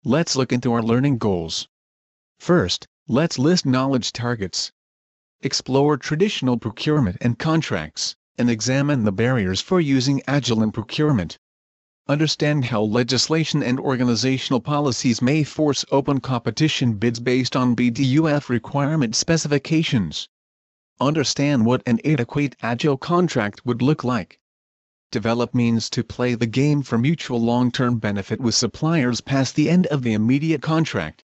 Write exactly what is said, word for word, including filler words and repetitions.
Let's look into our learning goals. First, let's list knowledge targets. Explore traditional procurement and contracts, and examine the barriers for using Agile in procurement. Understand how legislation and organizational policies may force open competition bids based on B D U F requirement specifications. Understand what an adequate Agile contract would look like. Develop means to play the game for mutual long-term benefit with suppliers past the end of the immediate contract.